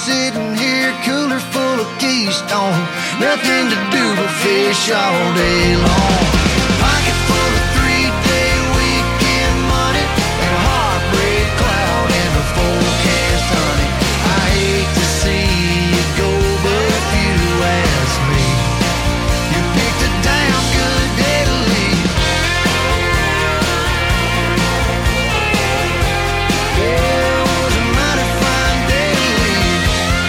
sitting here, cooler full of Keystone. Nothing to do but fish all day long. Pocket full of 3-day weekend money and a heartbreak cloud in the forecast, honey. I hate to see you go, but if you ask me, you picked a damn good day to leave. Yeah, it was a mighty fine day to leave.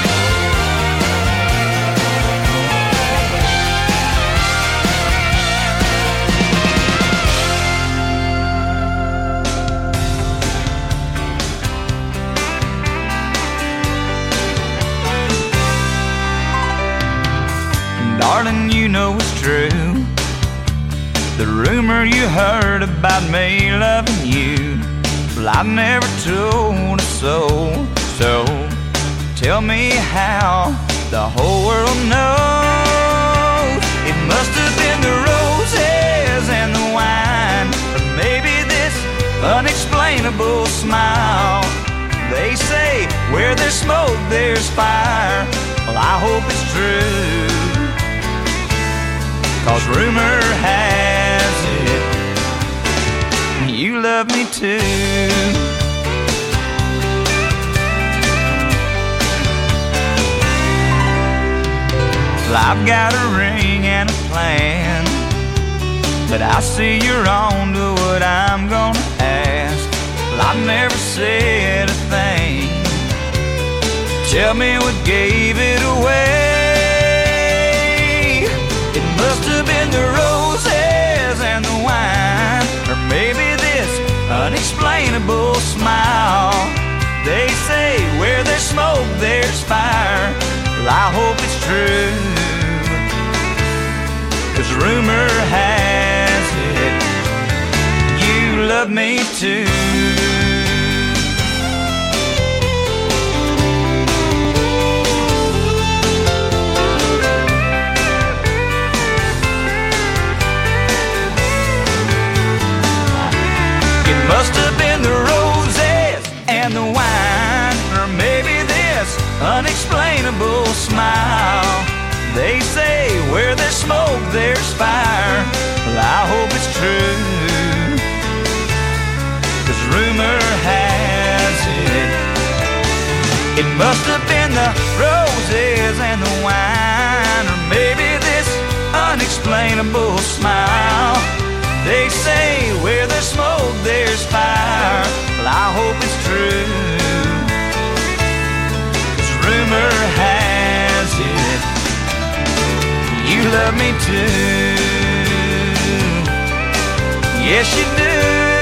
Darling, you know it's true. The rumor you heard about me loving you, well, I never told a soul. So tell me how the whole world knows. It must have been the roses and the wine, or maybe this unexplainable smile. They say where there's smoke there's fire. Well, I hope it's true, 'cause rumor has it you love me too. Well, I've got a ring and a plan, but I see you're on to what I'm gonna ask. Well, I never said a thing. Tell me what gave it away. It must have been the roses and the wine, or maybe this unexplainable smile. They say where there's smoke there's fire. Well, I hope it's true, 'cause rumor has it you love me too. Must have been the roses and the wine, or maybe this unexplainable smile. They say where there's smoke there's fire. Well, I hope it's true, 'cause rumor has it it must have been the roses and the wine, or maybe this unexplainable smile. They say where there's smoke there's fire. Well, I hope it's true, 'cause rumor has it you love me too. Yes, you do.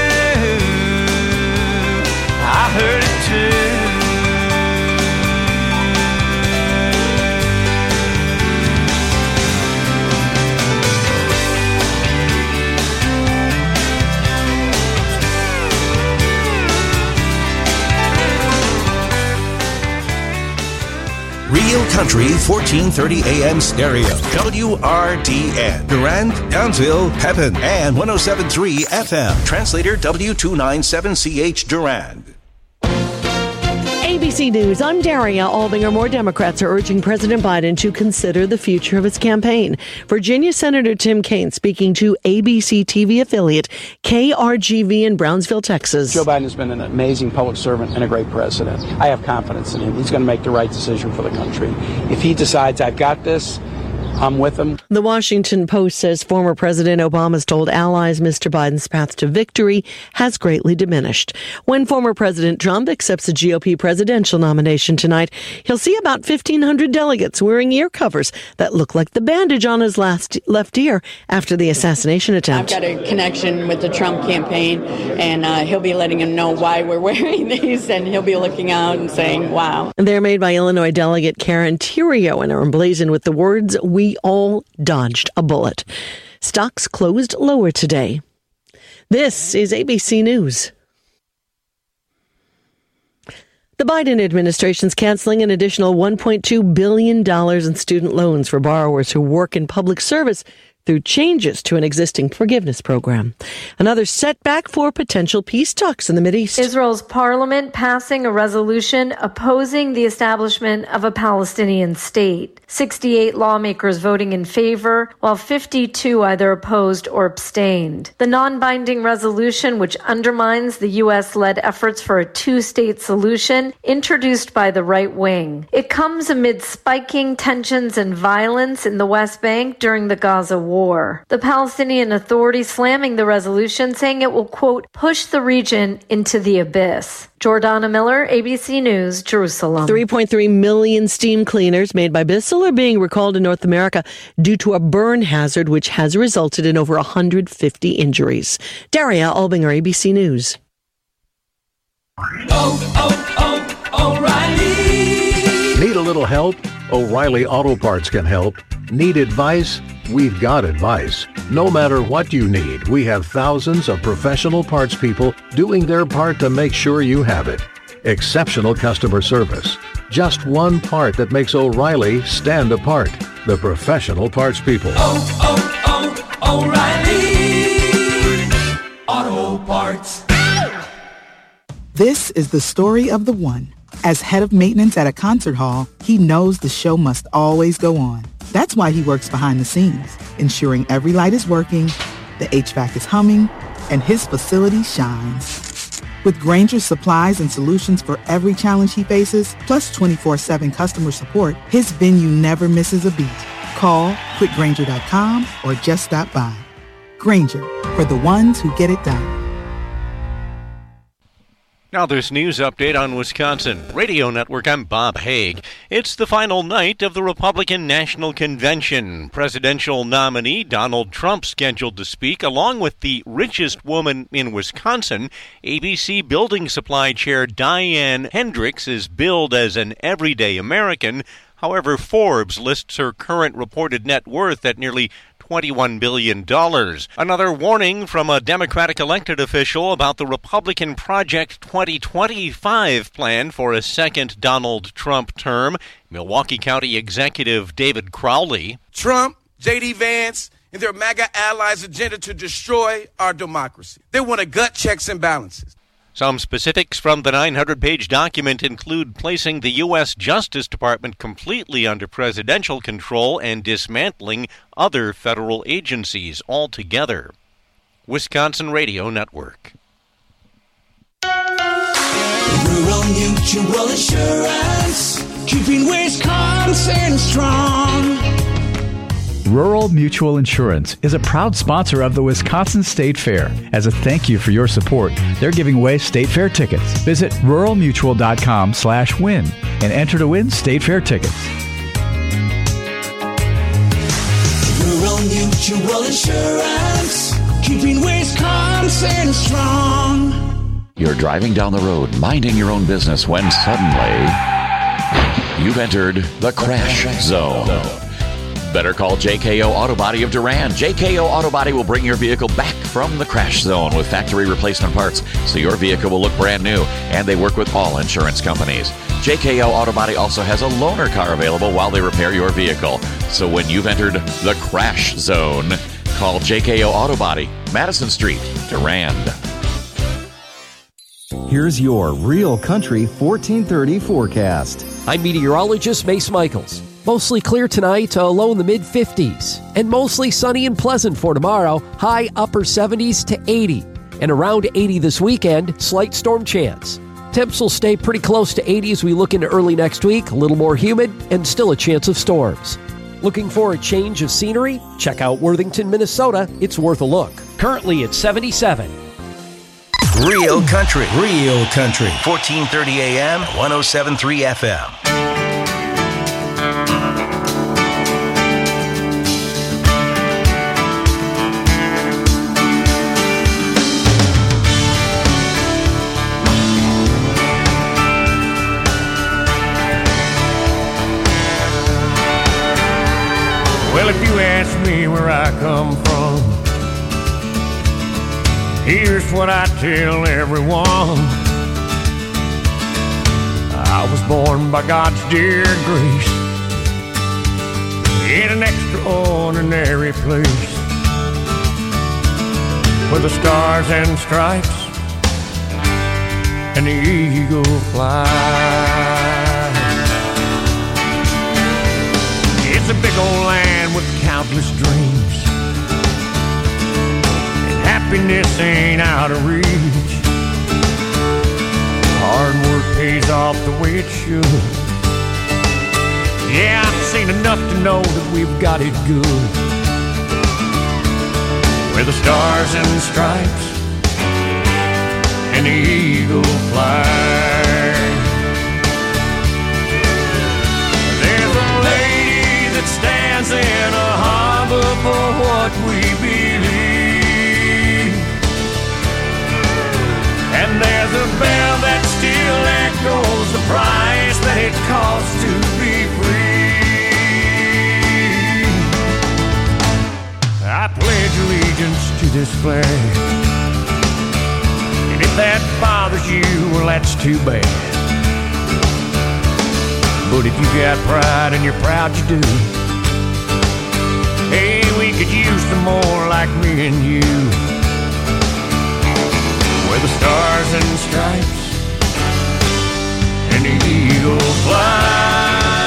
I heard it too. Real Country 1430 AM stereo. WRDN. Durand, Townsville, Pepin, and 107.3 FM. Translator W297CH Durand. ABC News, I'm Daria Albinger. More Democrats are urging President Biden to consider the future of his campaign. Virginia Senator Tim Kaine speaking to ABC TV affiliate KRGV in Brownsville, Texas. Joe Biden has been an amazing public servant and a great president. I have confidence in him. He's going to make the right decision for the country. If he decides I've got this, I'm with him. The Washington Post says former President Obama's told allies Mr. Biden's path to victory has greatly diminished. When former President Trump accepts a GOP presidential nomination tonight, he'll see about 1,500 delegates wearing ear covers that look like the bandage on his left ear after the assassination attempt. I've got a connection with the Trump campaign, and he'll be letting him know why we're wearing these, and he'll be looking out and saying, wow. They're made by Illinois delegate Karen Theriot and are emblazoned with the words, "We all dodged a bullet." Stocks closed lower today. This is ABC News. The Biden administration's canceling an additional $1.2 billion in student loans for borrowers who work in public service through changes to an existing forgiveness program. Another setback for potential peace talks in the Mideast. Israel's parliament passing a resolution opposing the establishment of a Palestinian state. 68 lawmakers voting in favor, while 52 either opposed or abstained. The non-binding resolution, which undermines the U.S.-led efforts for a two-state solution, introduced by the right wing. It comes amid spiking tensions and violence in the West Bank during the Gaza war. The Palestinian Authority slamming the resolution, saying it will, quote, push the region into the abyss. Jordana Miller, ABC News, Jerusalem. 3.3 million steam cleaners made by Bissell are being recalled in North America due to a burn hazard which has resulted in over 150 injuries. Daria Albinger, ABC News. O'Reilly. Need a little help? O'Reilly Auto Parts can help. Need advice? We've got advice. No matter what you need, we have thousands of professional parts people doing their part to make sure you have it. Exceptional customer service. Just one part that makes O'Reilly stand apart. The professional parts people. O'Reilly Auto Parts. This is the story of the one. As head of maintenance at a concert hall, he knows the show must always go on. That's why he works behind the scenes, ensuring every light is working, the HVAC is humming, and his facility shines. With Grainger's supplies and solutions for every challenge he faces, plus 24/7 customer support, his venue never misses a beat. Call quickgrainger.com or just stop by. Grainger, for the ones who get it done. Now this news update on Wisconsin Radio Network. I'm Bob Haig. It's the final night of the Republican National Convention. Presidential nominee Donald Trump scheduled to speak along with the richest woman in Wisconsin. ABC Building Supply Chair Diane Hendricks is billed as an everyday American. However, Forbes lists her current reported net worth at nearly $21 billion. Another warning from a Democratic elected official about the Republican Project 2025 plan for a second Donald Trump term. Milwaukee County Executive David Crowley. Trump, J.D. Vance, and their MAGA allies' agenda to destroy our democracy. They want to gut checks and balances. Some specifics from the 900-page document include placing the U.S. Justice Department completely under presidential control and dismantling other federal agencies altogether. Wisconsin Radio Network. Rural Mutual Insurance, keeping Wisconsin strong. Rural Mutual Insurance is a proud sponsor of the Wisconsin State Fair. As a thank you for your support, they're giving away State Fair tickets. Visit ruralmutual.com/win and enter to win State Fair tickets. Rural Mutual Insurance, keeping Wisconsin strong. You're driving down the road, minding your own business, when suddenly you've entered the crash zone. Better call JKO Auto Body of Durand. JKO Auto Body will bring your vehicle back from the crash zone with factory replacement parts, so your vehicle will look brand new, and they work with all insurance companies. JKO Auto Body also has a loaner car available while they repair your vehicle. So when you've entered the crash zone, call JKO Auto Body, Madison Street, Durand. Here's your Real Country 1430 forecast. I'm meteorologist Mace Michaels. Mostly clear tonight, low in the mid-50s. And mostly sunny and pleasant for tomorrow, high upper 70s to 80. And around 80 this weekend, slight storm chance. Temps will stay pretty close to 80 as we look into early next week, a little more humid, and still a chance of storms. Looking for a change of scenery? Check out Worthington, Minnesota. It's worth a look. Currently at 77. Real Country. 1430 AM, 107.3 FM. Well, if you ask me where I come from, here's what I tell everyone. I was born by God's dear grace in an extraordinary place. where the stars and stripes and the eagle fly. It's a big old land with countless dreams, and happiness ain't out of reach. Hard work pays off the way it should. Yeah, I've seen enough to know that we've got it good, where the stars and stripes and the eagle fly. There's a lady that stands in a harbor for what we believe, and there's a bell that still echoes the price that it costs to be free. I pledge allegiance to this flag, and if that bothers you, well, that's too bad. But if you got pride and you're proud you do, hey, we could use some more like me and you, where the stars and stripes and the eagle fly.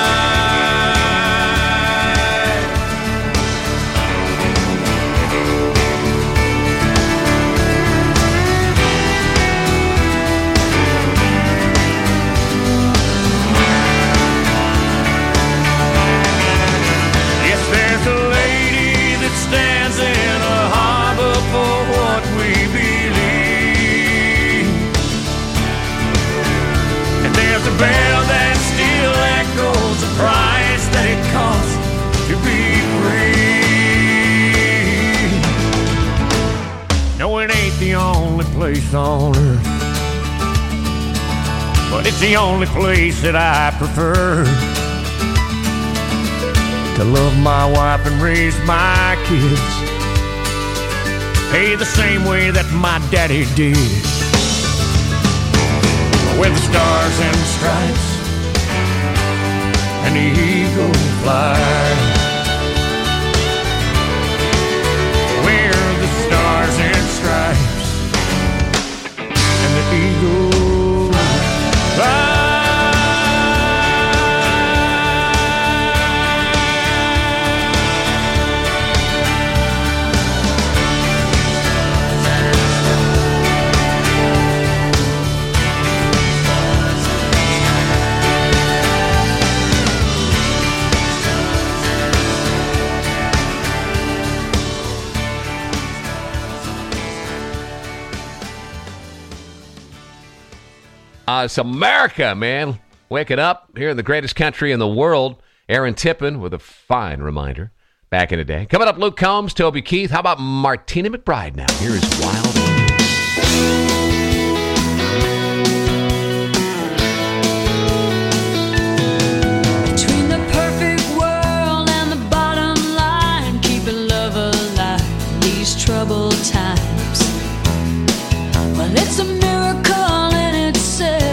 Stands in a harbor for what we believe, and there's a bell that still echoes the price that it costs to be free. No, it ain't the only place on earth, but it's the only place that I prefer to love my wife and raise my kids, hey, the same way that my daddy did, where the stars and stripes and the eagle fly, where the stars and stripes and the eagle fly. It's America, man. Waking up here in the greatest country in the world. Aaron Tippin with a fine reminder back in the day. Coming up, Luke Combs, Toby Keith. How about Martina McBride now? Here is Wild One. Between the perfect world and the bottom line, keeping love alive in these troubled times. Well, it's a miracle in itself.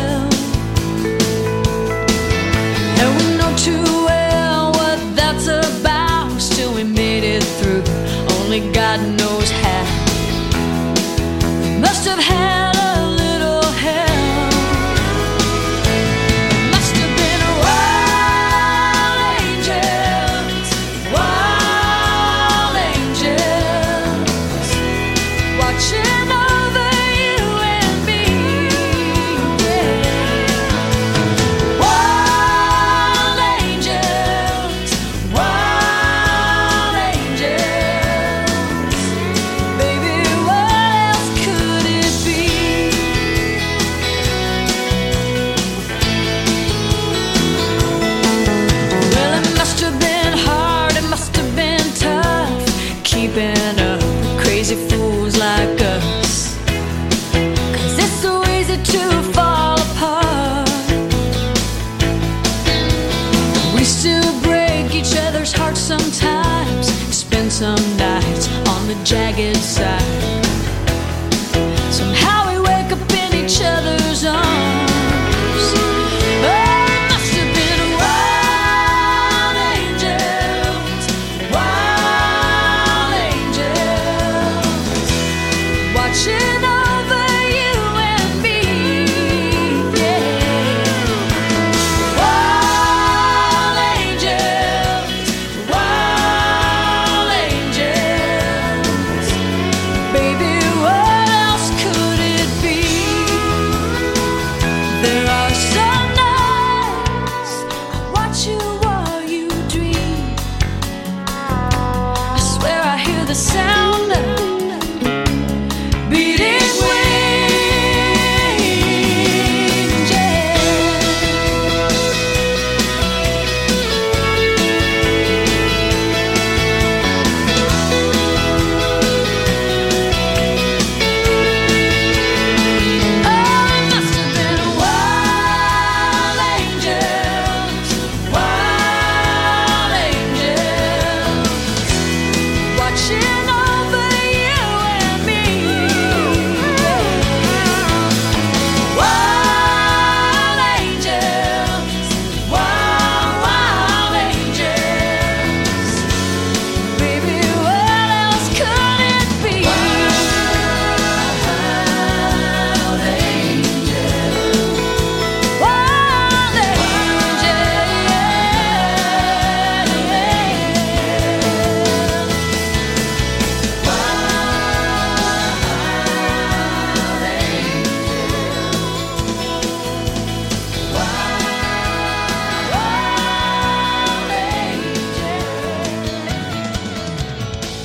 Too well what that's about. Still we made it through. Only God knows how. We must have had a little help. Must have been wild angels watching over you and me. Yeah. Wild angels, baby, what else could it be? Well, it must have been hard, it must have been tough, keeping up with crazy fools like us. 'Cause it's so easy to fall apart. We still break each other's hearts sometimes, spend some nights on the jagged side. Somehow we wake up in each other's arms. Oh, it must have been wild angels,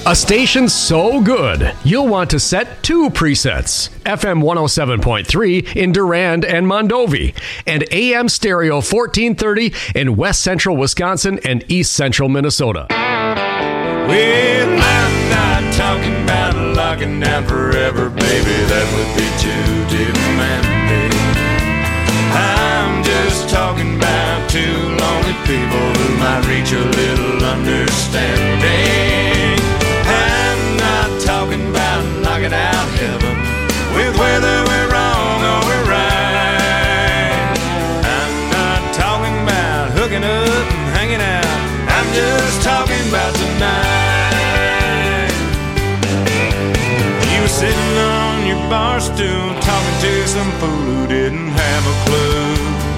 A station so good, you'll want to set 2 presets. FM 107.3 in Durand and Mondovi, and AM stereo 1430 in West Central Wisconsin and East Central Minnesota. Well, I'm not talking about locking down forever, baby. That would be too demanding. I'm just talking about 2 lonely people who might reach a little understanding. I'm not talking about knocking out heaven with whether we're wrong or we're right. I'm not talking about hooking up and hanging out. I'm just talking about tonight. You were sitting on your bar stool talking to some fool who didn't have a clue.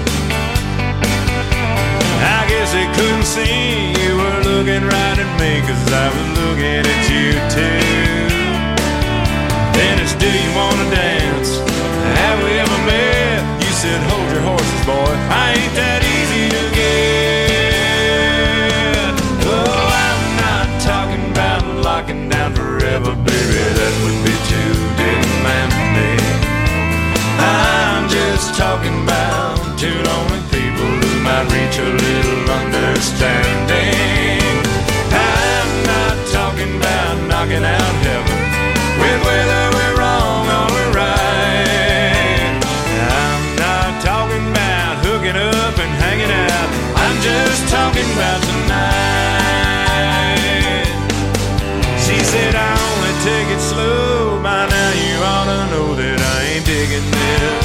I guess they couldn't see you were looking right at me, 'cause I was looking at you too. Then it's, do you wanna dance? Have we ever met? You said, hold your horses, boy, I ain't that easy to get. Oh, I'm not talking about locking down forever, baby, that would be too demanding. I'm just talking about 2 lonely people who might reach a little understanding. I'm not talking about knocking out heaven with whether we're wrong or we're right. I'm not talking about hooking up and hanging out. I'm just talking about tonight. She said, I only take it slow. By now you ought to know that I ain't digging this.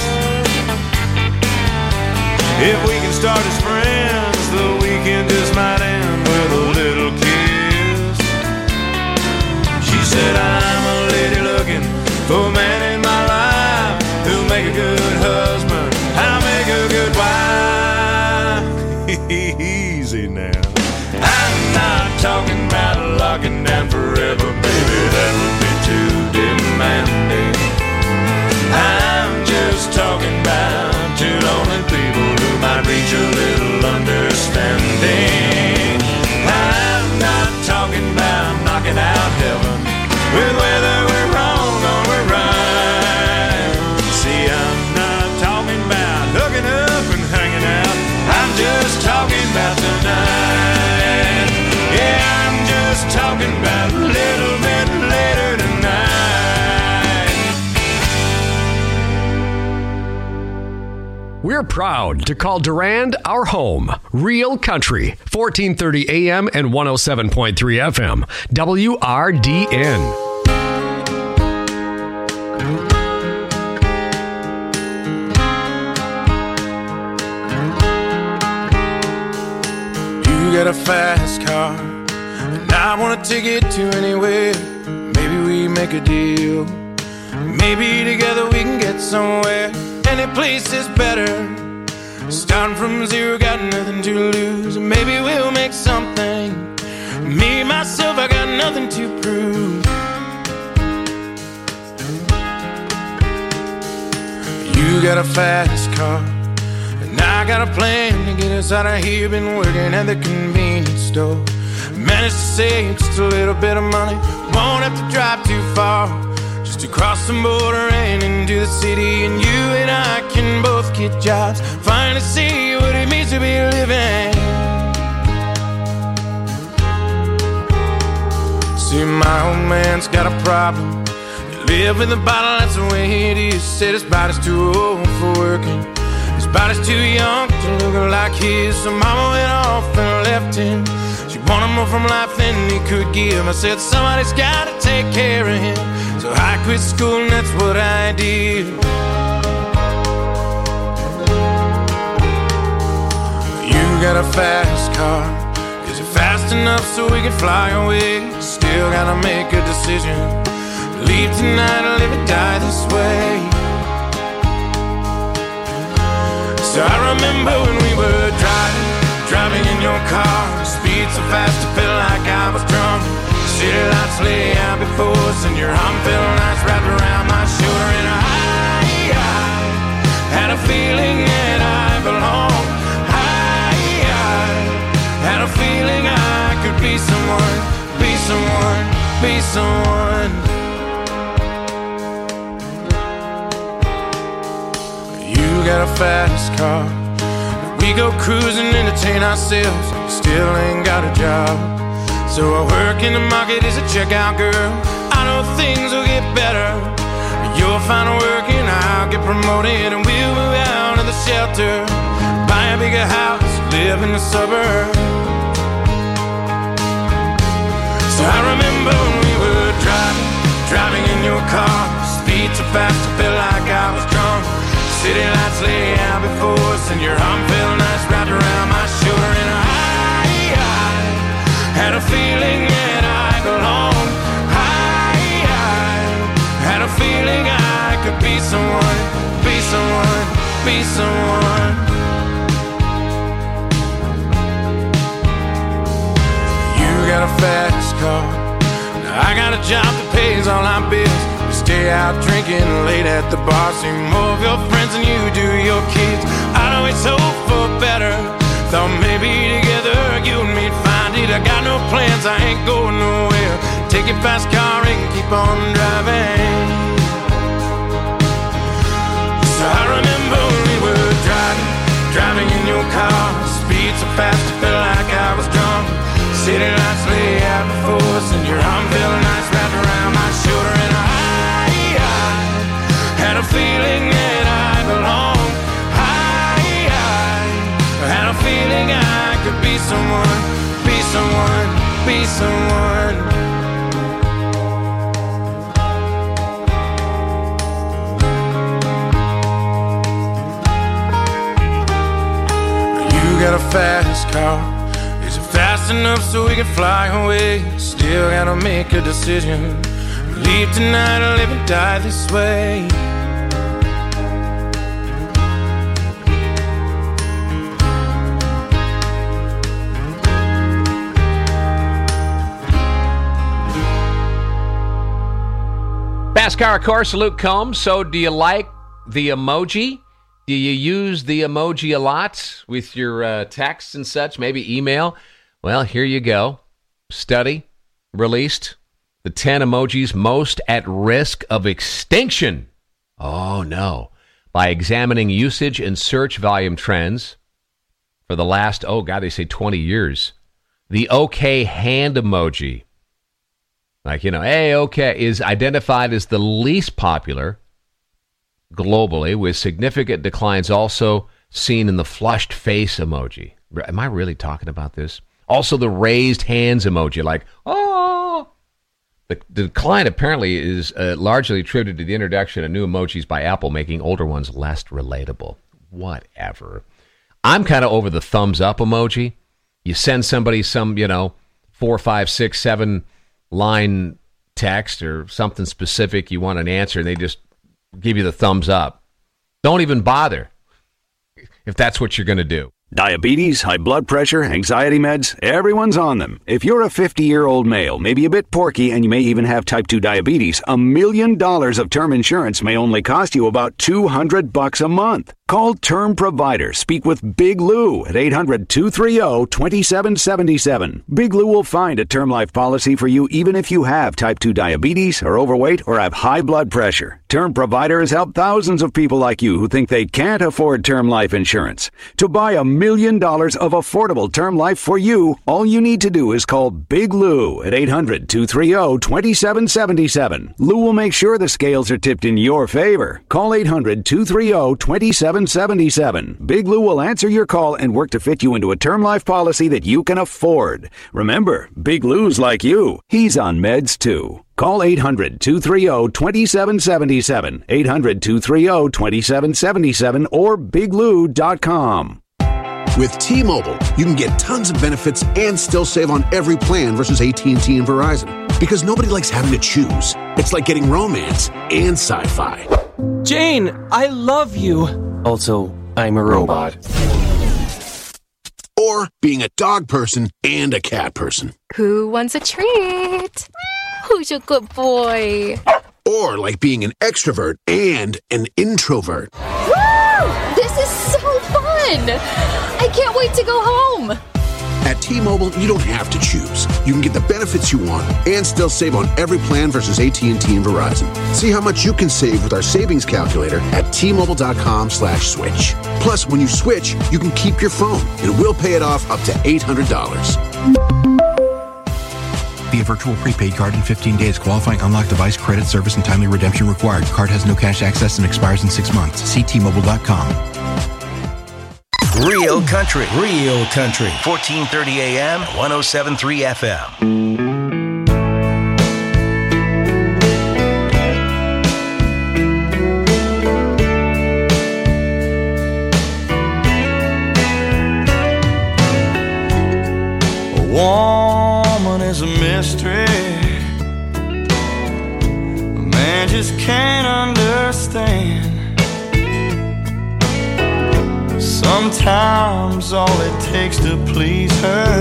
If we can start as friends, the weekend just might end with a little kiss. She said, I'm a lady looking for a man in my life who'll make a good husband, I'll make a good wife. Easy now. I'm not talking about locking down forever, baby, that would be too demanding. I'm just talking about 2 lonely people who might reach a little understanding. I'm not talking about knocking out heaven with whether we're wrong or we're right. See, I'm not talking about hooking up and hanging out. I'm just talking about tonight. Yeah, I'm just talking about a little bit later tonight. We're proud to call Durand our home. Real Country, 1430 AM and 107.3 FM. WRDN. You got a fast car, and I want to take it to anywhere. Maybe we make a deal. Maybe together we can get somewhere. Any place is better. Starting from zero, got nothing to lose. Maybe we'll make something. Me, myself, I got nothing to prove. You got a fast car, and I got a plan to get us out of here. Been working at the convenience store. Managed to save just a little bit of money. Won't have to drive too far, just to cross the border and into the city. And you and I can both get jobs, finally see what it means to be living. See, my old man's got a problem. He live in the bottle, that's the way it is. Said his body's too old for working, his body's too young to look like his. So mama went off and left him. She wanted more from life than he could give. I said, somebody's gotta take care of him. So I quit school and that's what I did. You got a fast car. Is it fast enough so we can fly away? Still gotta make a decision. Leave tonight or live or die this way. So I remember when we were driving in your car. Speed so fast I felt like I was drunk. City lights lay out before us, and your arm felt nice wrapped around my shoulder. And I had a feeling that I belonged. I had a feeling I could be someone, be someone, be someone. You got a fast car. We go cruising, entertain ourselves. Still ain't got a job. So I work in the market as a checkout girl. I know things will get better. You'll find work and I'll get promoted, and we'll move out of the shelter, buy a bigger house, live in the suburbs. So I remember when we were driving in your car. Speed so fast I felt like I was drunk. City lights lay out before us, and your arm felt nice wrapped around my shoulder. And I had a feeling that I belonged. I had a feeling I could be someone, be someone, be someone. You got a fast car, I got a job that pays all our bills. We stay out drinking late at the bar, see more of your friends than you do your kids. I'd always hope for better, thought maybe together you and me'd find it. I got no plans, I ain't going nowhere. Take your fast car and keep on driving. So I remember when we were driving in your car. Speed so fast I felt like I was drunk. City lights lay out before us, and your arm felt nice wrapped around my shoulder. And I had a feeling that I belonged. I had a feeling I could be someone, be someone, be someone. You got a fast car. Is it fast enough so we can fly away? Still gotta make a decision. Leave tonight or live and die this way. Fast car, of course, Luke Combs. So do you like the emoji? Do you use the emoji a lot with your texts and such, maybe email? Well, here you go. Study released the 10 emojis most at risk of extinction. Oh, no. By examining usage and search volume trends for the last, they say 20 years. The okay hand emoji, like, hey, okay, is identified as the least popular globally, with significant declines also seen in the flushed face emoji. Am I really talking about this? Also the raised hands emoji, like, oh. The decline apparently is largely attributed to the introduction of new emojis by Apple, making older ones less relatable. Whatever. I'm kind of over the thumbs up emoji. You send somebody some, 4, 5, 6, 7 line text or something specific, you want an answer, and they just give you the thumbs up. Don't even bother if that's what you're going to do. Diabetes, high blood pressure, anxiety meds, everyone's on them. If you're a 50-year-old male, maybe a bit porky, and you may even have type 2 diabetes, $1 million of term insurance may only cost you about $200 a month. Call Term Provider. Speak with Big Lou at 800-230-2777. Big Lou will find a term life policy for you even if you have type 2 diabetes, are overweight, or have high blood pressure. Term Provider has helped thousands of people like you who think they can't afford term life insurance. To buy $1 million of affordable term life for you, all you need to do is call Big Lou at 800-230-2777. Lou will make sure the scales are tipped in your favor. Call 800-230-2777. Big Lou will answer your call and work to fit you into a term life policy that you can afford. Remember, Big Lou's like you. He's on meds too. Call 800-230-2777, 800-230-2777, or biglou.com. With T-Mobile, you can get tons of benefits and still save on every plan versus AT&T and Verizon. Because nobody likes having to choose. It's like getting romance and sci-fi. Jane, I love you. Also, I'm a robot. Or being a dog person and a cat person. Who wants a treat? Who's a good boy? Or like being an extrovert and an introvert. Woo! This is so fun! I can't wait to go home. At T-Mobile, you don't have to choose. You can get the benefits you want and still save on every plan versus AT&T and Verizon. See how much you can save with our savings calculator at T-Mobile.com/switch. Plus, when you switch, you can keep your phone, and we'll pay it off up to $800. Via virtual prepaid card in 15 days. Qualifying unlocked device, credit, service, and timely redemption required. Card has no cash access and expires in 6 months. See T-Mobile.com. Real country. 1430 AM, 107.3 FM. A woman is a mystery a man just can't understand. Sometimes all it takes to please her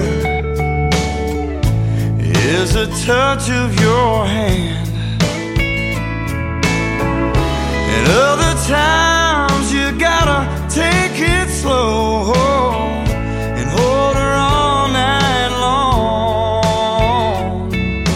is a touch of your hand. And other times you gotta take it slow and hold her all night long.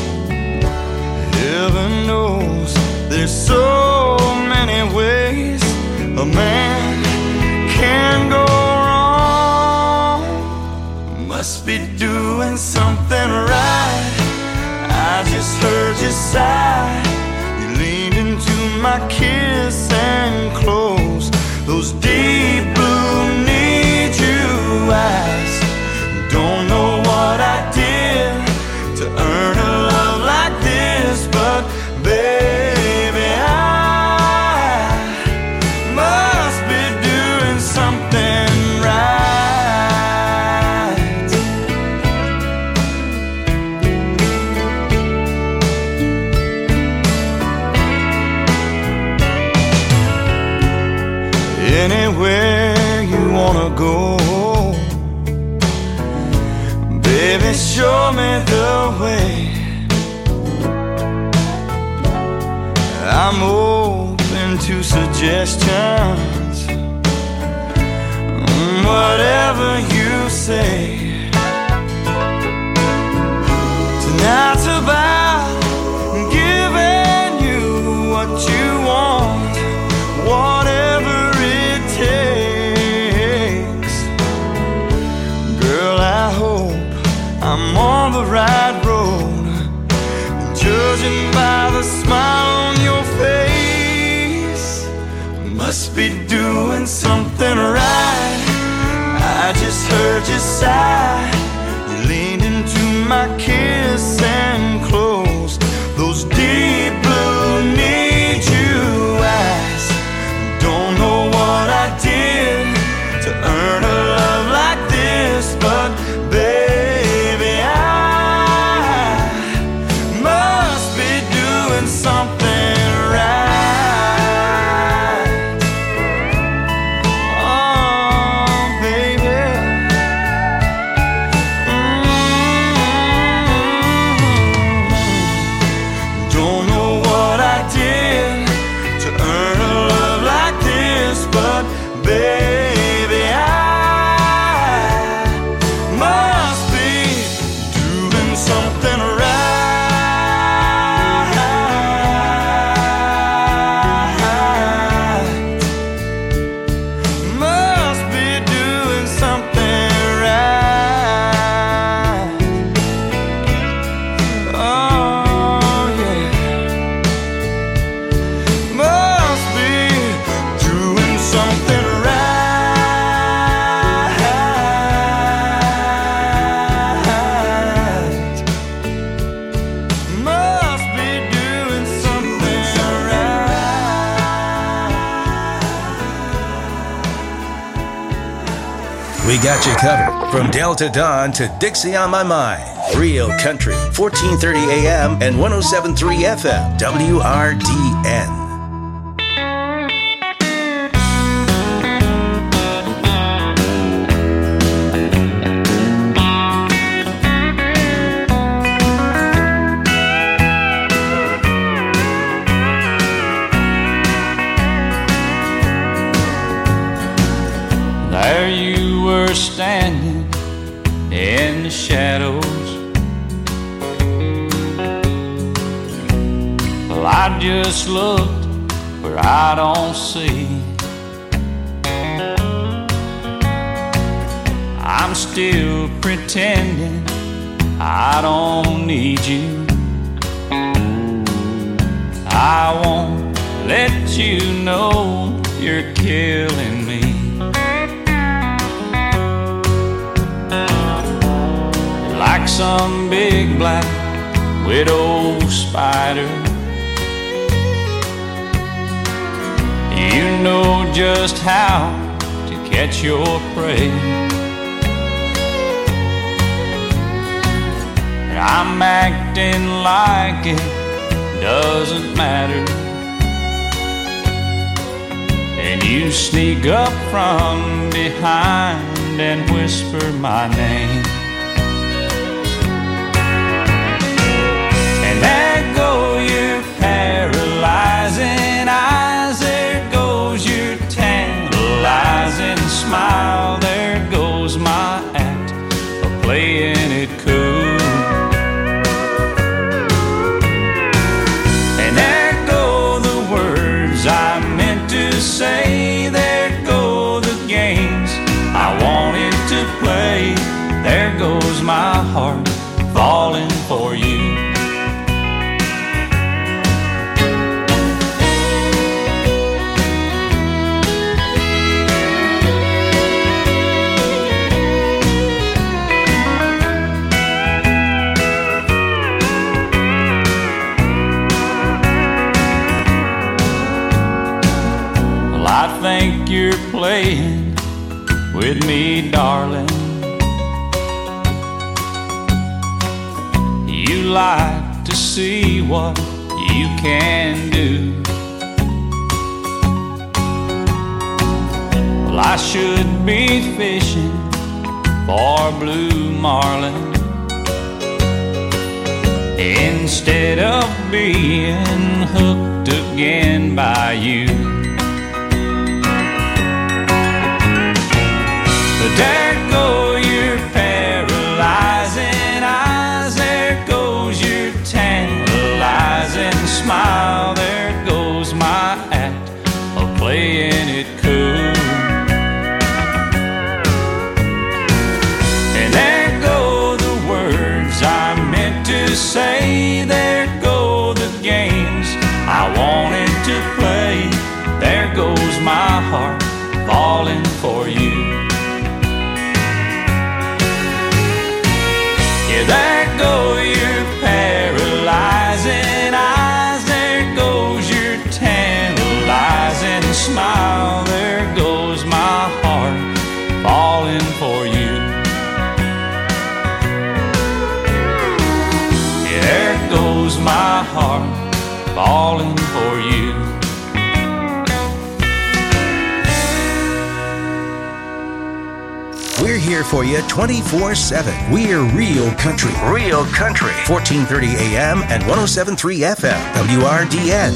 Heaven knows there's so many ways a man can go wrong. Must be doing something right. I just heard you sigh. You leaned into my kiss and closed those deep blue need you eyes. Don't know what I did to earn a love like this, but baby, I must be doing something right. Anywhere you wanna go, baby, show me the way. I'm open to suggestions, whatever you say. Tonight's about giving you what you want, whatever it takes. Girl, I hope I'm on the right road, judging by the smile on your face. Must be doing something right. I just heard you sigh. You leaned into my kiss and closed those deep blue need you eyes. Don't know what I did to earn a love like this, but baby, I must be doing something right. Baby, I must be doing something right. Must be doing something right. Oh, yeah. Must be doing something right. We got you covered from Delta Dawn to Dixie on My Mind. Real Country, 1430 AM and 107.3 FM, WRDN. There you were standing in shadows. Well, I just looked where I don't see. I'm still pretending I don't need you. I won't let you know you're killing me. Like some big black widow spider, you know just how to catch your prey. And I'm acting like it doesn't matter, and you sneak up from behind and whisper my name. And there go your paralyzing eyes, there goes your tantalizing smile, there goes my act of playing it cool. And there go the words I meant to say, there go the games I wanted to play, there goes my heart falling for you. I think you're playing with me, darling. You like to see what you can do. Well, I should be fishing for blue marlin instead of being hooked again by you. There go your paralyzing eyes, there goes your tantalizing smile, there goes my act of playing it cool. And there go the words I meant to say, there go the games I wanted to play, there goes my heart falling for you. There go your paralyzing eyes, there goes your tantalizing smile, there goes my heart falling for you. Yeah, there goes my heart falling for you. We're here for you 24/7. We're Real Country. Real Country. 1430 AM and 107.3 FM. WRDN.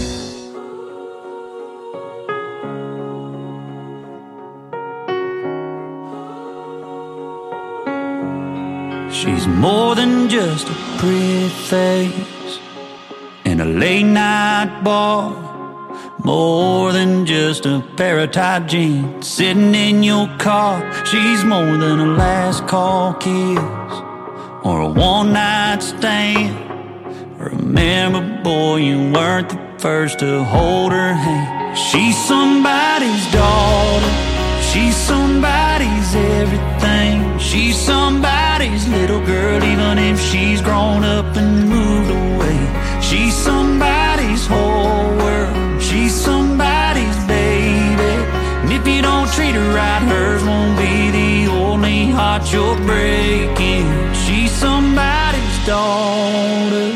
She's more than just a pretty face in a late night bar, more than just a pair of tight jeans sitting in your car. She's more than a last call kiss or a one night stand. Remember, boy, you weren't the first to hold her hand. She's somebody's daughter, she's somebody's everything, she's somebody's little girl, even if she's grown up and moved away. She's somebody's whole world, she's somebody's baby, and if you don't treat her right, hers won't be the only heart you're breaking. She's somebody's daughter.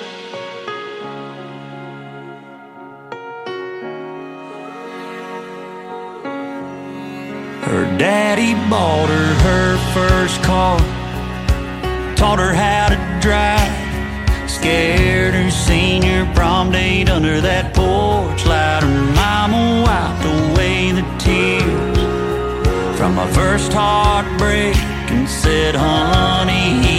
Her daddy bought her first car, taught her how to drive, scared her senior prom date under that porch light. Her mama wiped away the tears from my first heartbreak and said, honey,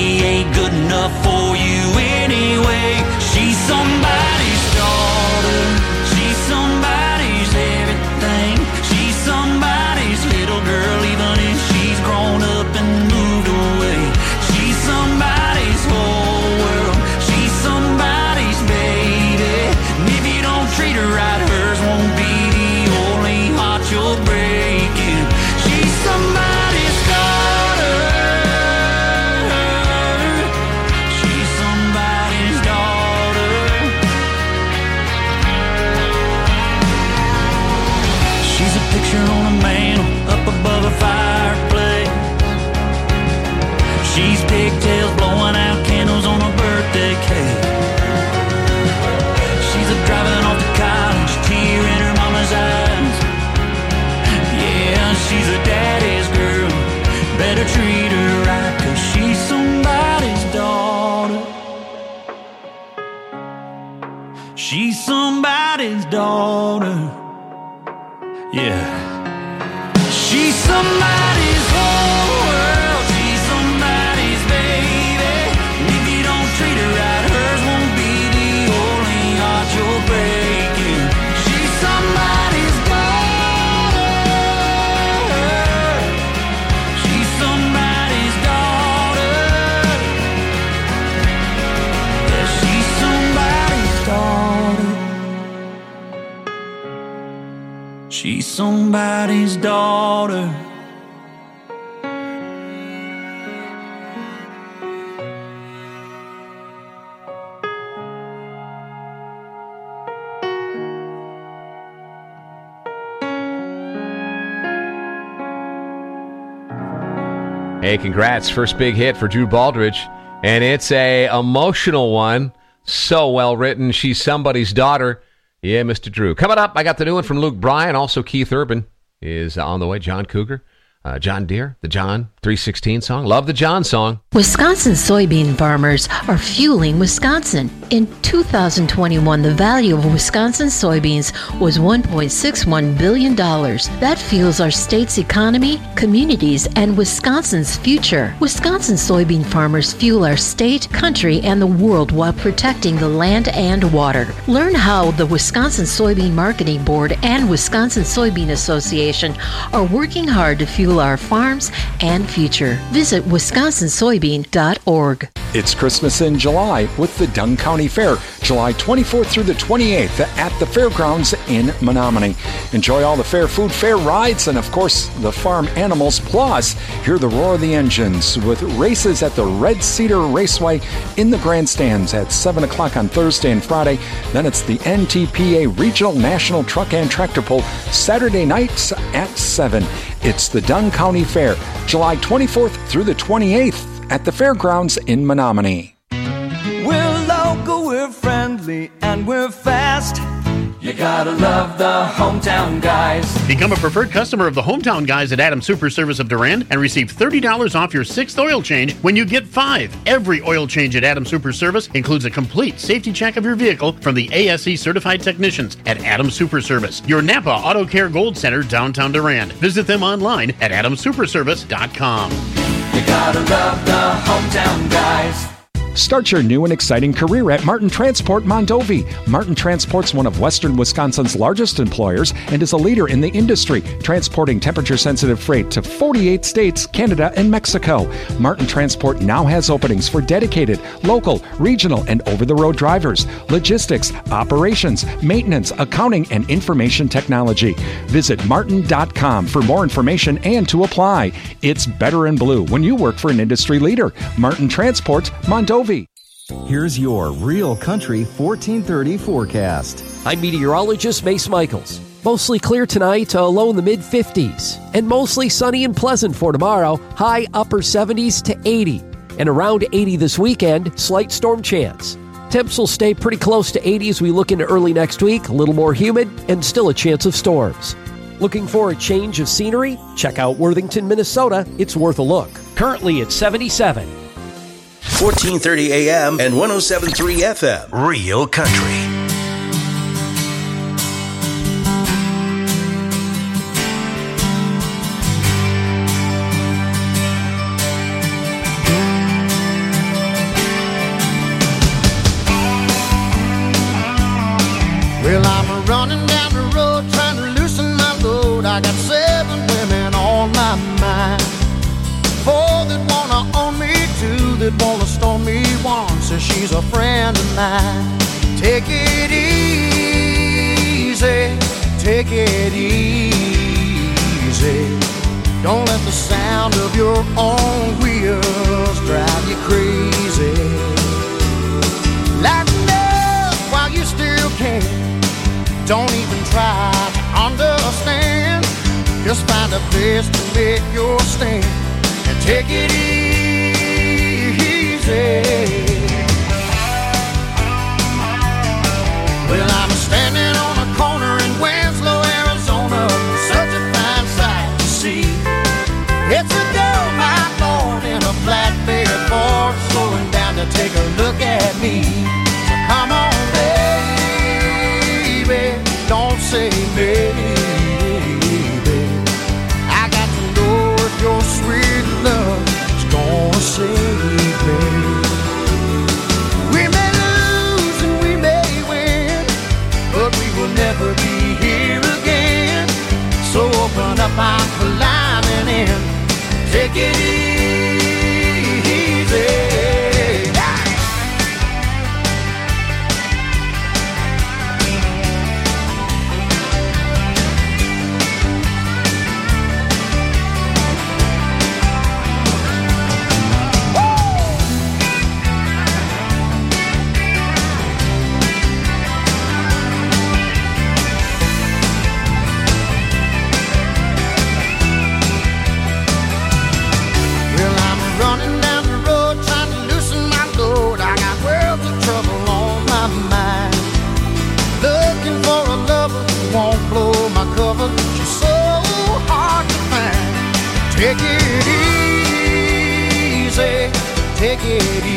pigtails, blowing out candles on a birthday cake. She's a driving off to college, tear in her mama's eyes. Yeah, she's a daddy's girl, better treat her right, 'cause she's somebody's daughter. She's somebody's daughter. Yeah. She's somebody's whole world. She's somebody's baby. And if you don't treat her right, hers won't be the only heart you're breaking. She's somebody's daughter. She's somebody's daughter. Yeah, she's somebody's daughter. She's somebody's daughter. Hey, congrats. First big hit for Drew Baldridge. And it's a emotional one. So well written. She's somebody's daughter. Yeah, Mr. Drew. Coming up, I got the new one from Luke Bryan. Also, Keith Urban is on the way. John Cougar. John Deere, the John 316 song. Love the John song. Wisconsin soybean farmers are fueling Wisconsin. In 2021, the value of Wisconsin soybeans was $1.61 billion. That fuels our state's economy, communities, and Wisconsin's future. Wisconsin soybean farmers fuel our state, country, and the world while protecting the land and water. Learn how the Wisconsin Soybean Marketing Board and Wisconsin Soybean Association are working hard to fuel our farms and future. Visit wisconsinsoybean.org. It's Christmas in July with the Dunn County Fair, July 24th through the 28th at the fairgrounds in Menominee. Enjoy all the fair food, fair rides, and of course the farm animals. Plus, hear the roar of the engines with races at the Red Cedar Raceway in the grandstands at 7 o'clock on Thursday and Friday. Then it's the NTPA Regional National Truck and Tractor Pull Saturday nights at 7. It's the Dunn County Fair, July 24th through the 28th at the fairgrounds in Menominee. We're local, we're friendly, and we're fast. You gotta love the Hometown Guys. Become a preferred customer of the Hometown Guys at Adams Super Service of Durand and receive $30 off your 6th oil change when you get 5. Every oil change at Adams Super Service includes a complete safety check of your vehicle from the ASE certified technicians at Adams Super Service, your Napa Auto Care Gold Center, downtown Durand. Visit them online at adamsuperservice.com. You gotta love the Hometown Guys. Start your new and exciting career at Martin Transport Mondovi. Martin Transport's one of western Wisconsin's largest employers and is a leader in the industry, transporting temperature-sensitive freight to 48 states, Canada, and Mexico. Martin Transport now has openings for dedicated, local, regional, and over-the-road drivers, logistics, operations, maintenance, accounting, and information technology. Visit martin.com for more information and to apply. It's better in blue when you work for an industry leader. Martin Transport Mondovi. Here's your Real Country 1430 forecast. I'm meteorologist Mace Michaels. Mostly clear tonight, low in the mid-50s. And mostly sunny and pleasant for tomorrow, high upper 70s to 80. And around 80 this weekend, slight storm chance. Temps will stay pretty close to 80 as we look into early next week, a little more humid, and still a chance of storms. Looking for a change of scenery? Check out Worthington, Minnesota. It's worth a look. Currently at 77. 1430 AM and 107.3 FM. Real Country. Well, I'm running down the road trying to loosen my load. I got 7 women on my mind. 4 that wanna own me, 2 that wanna storm me, 1 says she's a friend of mine. Take it easy, take it easy. Don't let the sound of your own wheels drive you crazy. Lighten up while you still can. Don't even try to understand. Just find a place to make your stand and take it easy.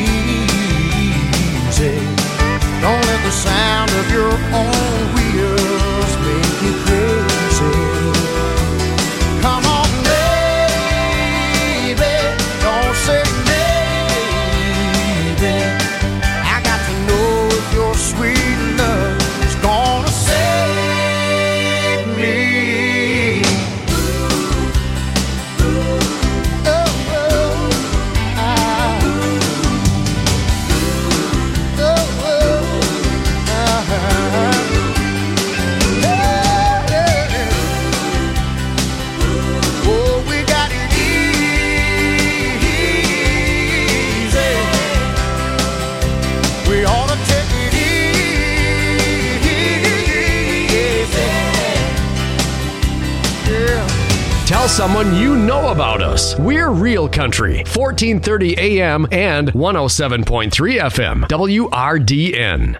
easy. Don't let the sound of your own wheels make you crazy. Come on, baby, don't say maybe. I got to know if your sweet love is gonna save me. Tell someone you know about us. We're Real Country, 1430 AM and 107.3 FM, WRDN.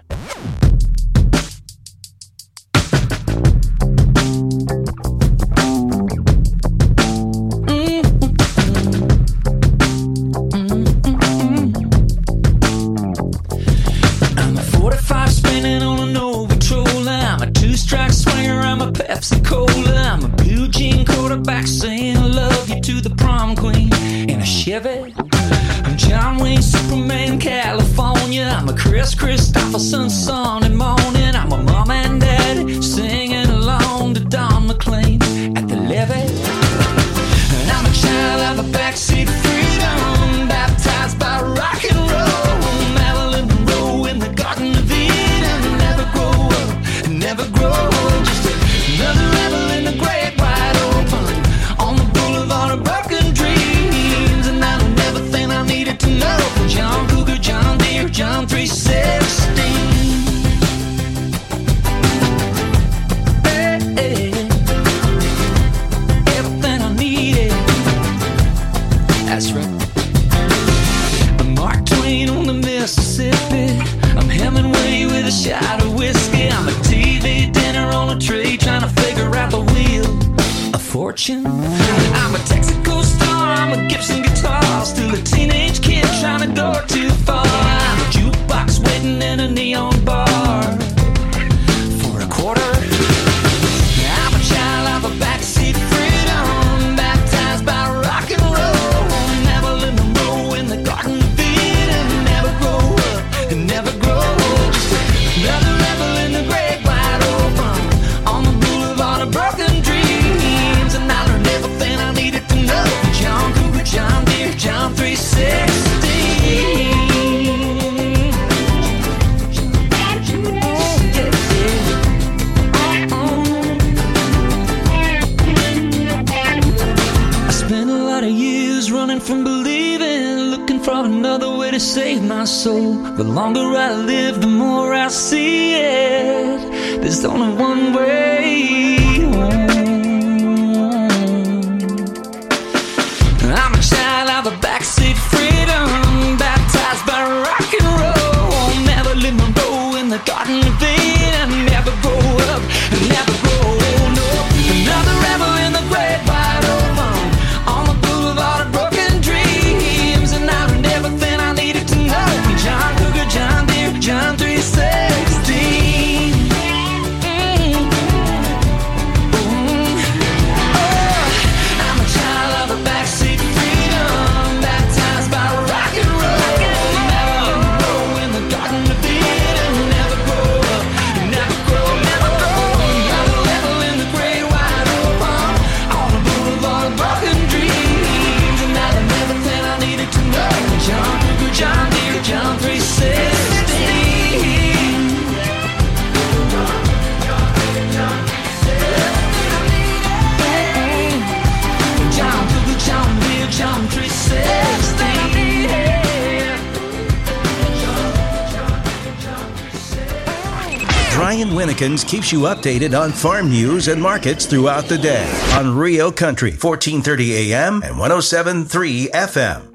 I'm a 45 spinning on a Nova Troller. I'm a two-strike swinger. I'm a Pepsi Cola. I'm a blue jean quarterback saying I love you to the prom queen in a Chevy. I'm John Wayne, Superman, California. I'm a Chris Christopherson Sunday morning. I'm a mom and dad singing along to Don McLean at the levee. And I'm a child of a backseat freedom, baptized by rock and roll. Marilyn Monroe in the Garden of Eden. Never grow up, never grow old. Just another rebel in the great wide open on the boulevard of broken dreams. And I don't ever think I needed to know from John Cougar, John Deere, John 316. Hey, hey. Everything I needed. That's right. I'm Mark Twain on the Mississippi. I'm Hemingway with a shot of whiskey. I'm a TV dinner on a tray trying to figure out the wheel of fortune. I'm a Texaco star. I'm a Gibson guitar. Still a teenage kid trying to go too far. I'm a jukebox waiting in a neon bar for a quarter. I'm a child of a backseat freedom, baptized by rock and roll. Marilyn Monroe in the Garden of Eden. Never grow up and never grow old. Just another rebel in the great wide open on the boulevard of broken dreams. And I learned everything I needed to know from John Cougar, John Deere, John 316. I spent a lot of years running from believing, looking for another way to save my soul. The longer I live, the more I see it. There's only one way home. I'm a child of a backseat freedom, baptized by rock and roll. Marilyn Monroe in the Garden of Eden. Never grow up, never grow old. No, another rebel in the great wide open on the boulevard of broken dreams. And I learned everything I needed to know from John Cougar, John Deere, John 316. I'm a child of a backseat freedom, baptized by rock and roll. Marilyn Monroe in the Garden of Eden. Never grow up, never grow, never grow. Another level in the great wide open on the boulevard of broken dreams. And I learned everything I needed to know from John Cougar, John Deere, John 316. John Cougar, John Deere, John 316. Brian Winnekins keeps you updated on farm news and markets throughout the day on Rio Country, 1430 AM and 107.3 FM.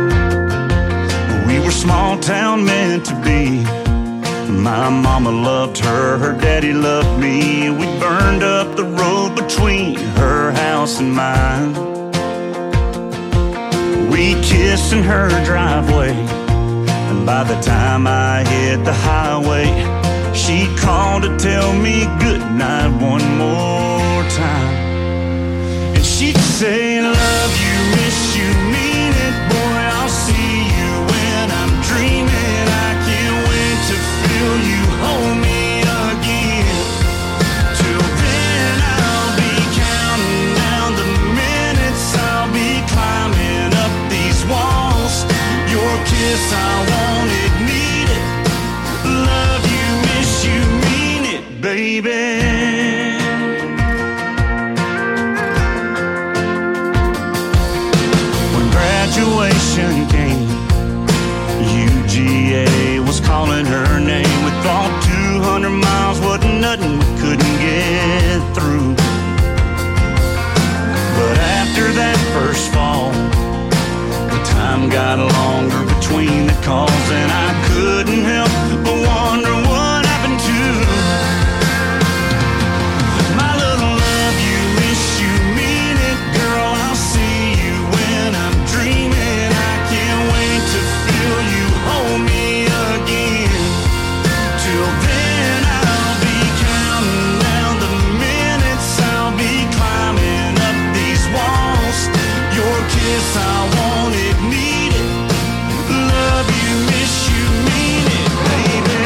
We were small town meant to be. My mama loved loved her, her daddy loved me. We burned up the road between her house and mine. We kissed in her driveway, and by the time I hit the highway, she called to tell me goodnight one more time. And she'd say, love you, miss you, mean it, boy, I'll see you when I'm dreaming. I can't wait to feel you hold me again. Till then I'll be counting down the minutes, I'll be climbing up these walls. Your kiss, I want it, need it. Love you, miss you, mean it, baby. Graduation came, UGA was calling her name. We thought 200 miles wasn't nothing, we couldn't get through. But after that first fall, the time got longer between the calls, and I couldn't help but wonder what happened to my little love you, miss you, mean it, girl, I'll see you when I'm dreaming. I can't wait to feel you hold me again. Till then I'll be counting down the minutes, I'll be climbing up these walls. Your kiss, I want it, need it. Love you, miss you, mean it, baby.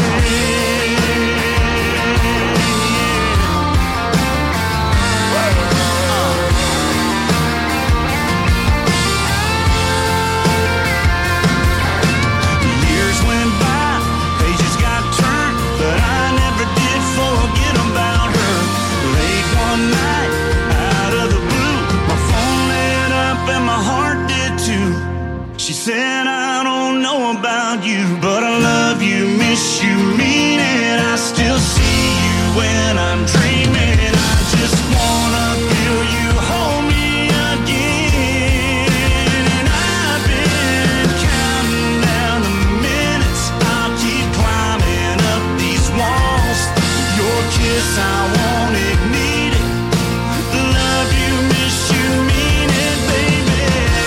Years went by, pages got turned, but I never did forget about her. Late one night, out of the blue, my phone lit up and my heart did too. She said, I don't know about you, but I love you, miss you, mean it. I still see you when I'm dreaming. I just wanna feel you hold me again. And I've been counting down the minutes, I'll keep climbing up these walls. Your kiss, I want it, need it. Love you, miss you, mean it, baby.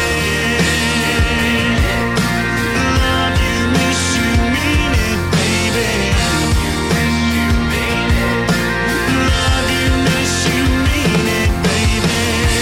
Love you, miss you, mean it, baby. Love you, miss you, mean it, baby.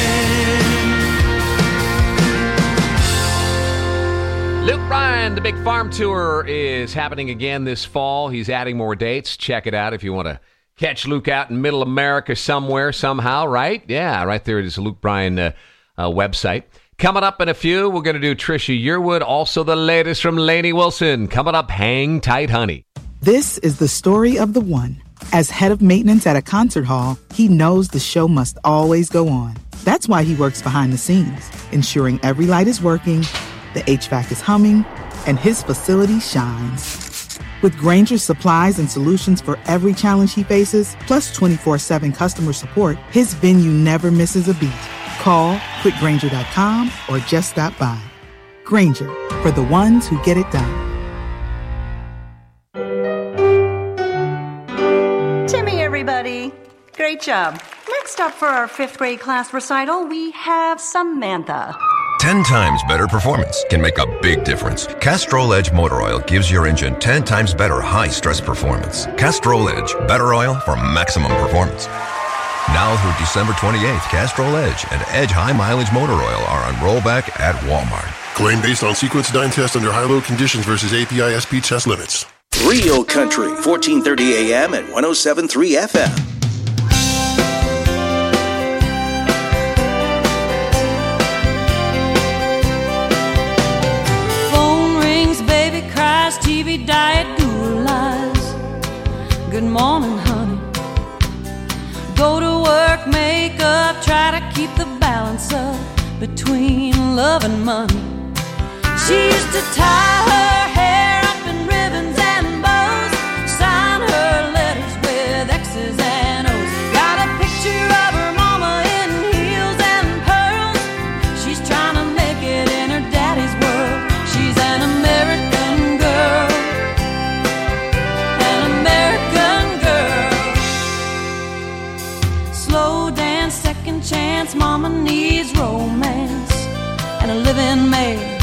Luke Bryan, the Big Farm Tour is happening again this fall. He's adding more dates. Check it out if you want to catch Luke out in Middle America somewhere, somehow, right? Yeah, right there it is, Luke Bryan website. Coming up in a few, we're going to do Trisha Yearwood, also the latest from Lainey Wilson. Coming up, hang tight, honey. This is the story of the one. As head of maintenance at a concert hall, he knows the show must always go on. That's why he works behind the scenes, ensuring every light is working, the HVAC is humming, and his facility shines. With Grainger's supplies and solutions for every challenge he faces, plus 24/7 customer support, his venue never misses a beat. Call quickgrainger.com or just stop by. Grainger, for the ones who get it done. Timmy, everybody. Great job. Next up for our 5th grade class recital, we have Samantha. 10 times better performance can make a big difference. Castrol Edge Motor Oil gives your engine 10 times better high-stress performance. Castrol Edge, better oil for maximum performance. Now through December 28th, Castrol Edge and Edge High Mileage Motor Oil are on rollback at Walmart. Claim based on sequence-dyne test under high-load conditions versus API SP test limits. Real Country, 1430 AM and 107.3 FM. TV diet guru lies. Good morning, honey. Go to work, make up, try to keep the balance up between love and money. She used to tie her hair up in ribbons and bows, sign her letters with X's and O's. Got a picture of her mama in heels and pearls. She's trying to make it in her daddy's world. She's an American girl. An American girl. chance. Mama needs romance and a living maid.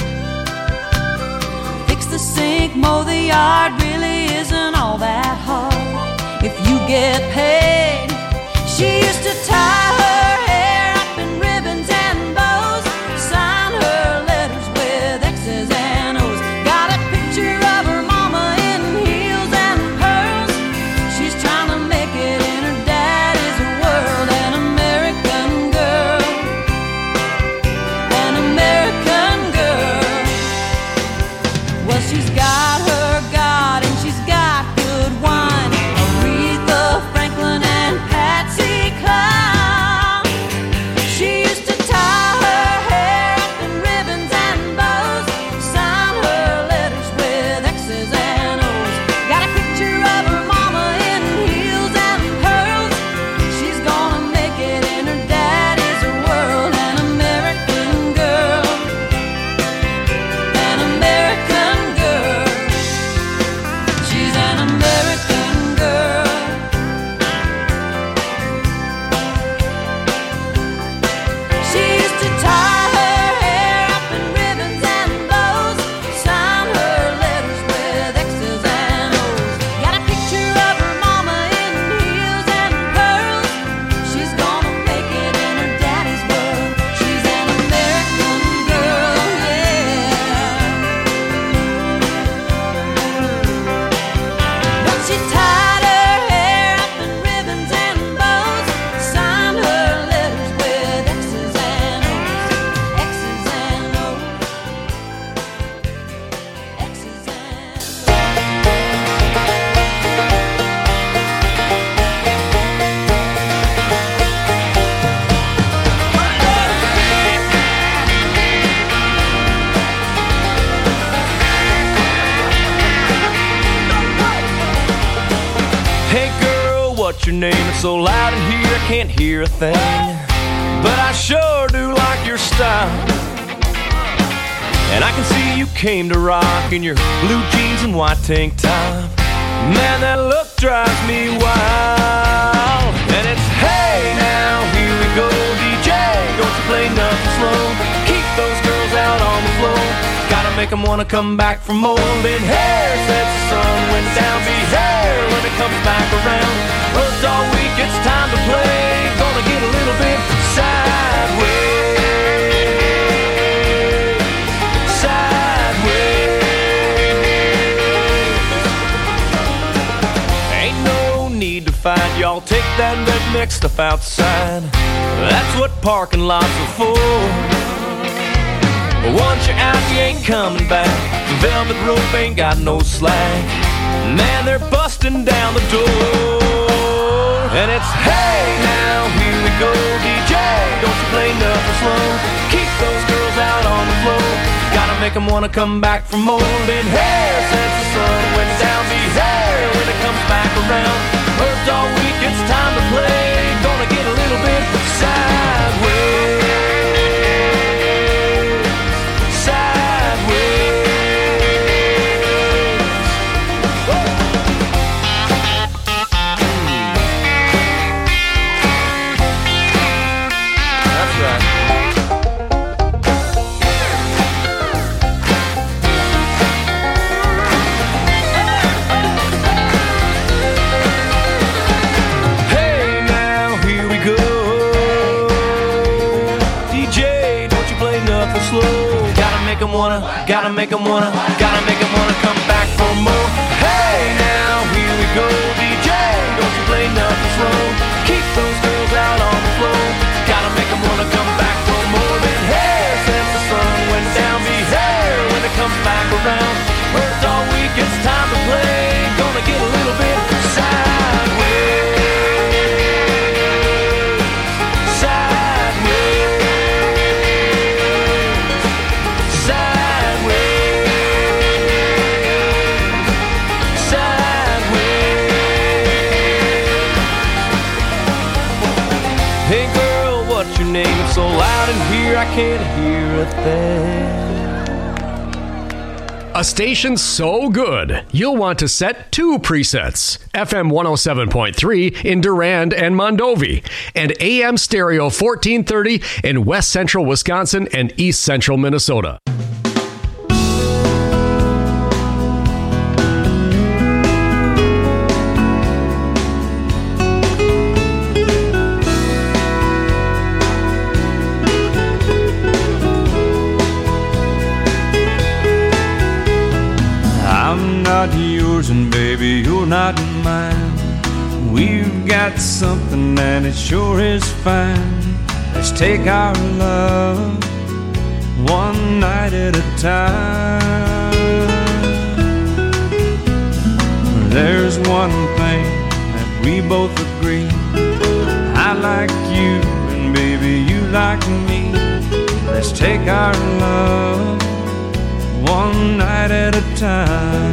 Fix the sink, mow the yard, really isn't all that hard if you get paid. She used to tie her hair up in ribbons and bows, sign her letters with X's and O's. Got a picture of her mama in heels and pearls. She's trying to make it in her daddy's world. An American girl, an American girl. Well, she's got her God and she's got good wine. Aretha Franklin and Patsy Cline. She used to tie her hair up in ribbons and bows, sign her letters with X's and O's. Got a picture of her mama in heels and pearls. She's gonna make it in her daddy's world. An American girl, an American girl. She's an American girl. She used to tie her hair up in ribbons and bows, sign her letters with X's and O's. Got a picture of her mama in heels and pearls. She's gonna make it in her daddy's world. She's an American girl, yeah. But she tied her hair up in ribbons and bows, signed her letters with X's and O's, X's and O's, X's and Hey girl, what's your name? It's so loud in here I can't hear a thing, but I sure do like your style. And I can see you came to rock in your blue jeans and white tank top. Man, that look drives me wild. And it's hey now, here we go, DJ, don't you play nothing slow. Keep those girls out on the floor. Gotta make them wanna come back for more. Then hair sets the sun when down be hair when it comes back around. Worked all week, it's time to play. Gonna get a little bit sideways, sideways. Ain't no need to fight, y'all take that red mix stuff outside. That's what parking lots are for. But once you're out, you ain't coming back. Velvet rope ain't got no slack. Man, they're busting down the door. And it's hey now, here we go, DJ, don't you play nothing slow. Keep those girls out on the floor. Gotta make them wanna come back for more. Then hair since the sun went down, be hair when it comes back around. Worked all week, it's time to play. Gonna get a little bit sideways. Gotta make them wanna come back for more. Hey now, here we go, DJ, don't you play nothing slow. Keep those girls out on the floor. Gotta make them wanna come back for more. Than hair since the sun went down, be hair when it comes back around. Worked all week, it's time to play. Gonna get a little bit sideways. Name it so loud in here I can't hear a thing. A station so good, you'll want to set 2 presets. FM 107.3 in Durand and Mondovi, and AM stereo 1430 in West Central Wisconsin and East Central Minnesota. Not yours and baby, you're not mine. We've got something and it sure is fine. Let's take our love one night at a time. There's one thing that we both agree. I like you and baby, you like me. Let's take our love one night at a time.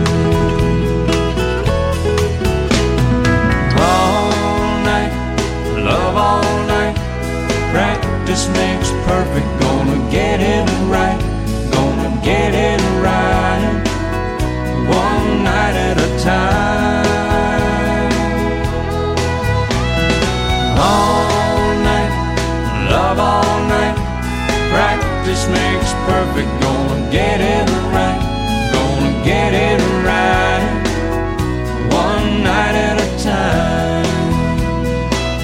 All night, love all night. Practice makes perfect. Gonna get it right. Gonna get it right. One night at a time. All night, love all night. Practice makes perfect. Gonna get it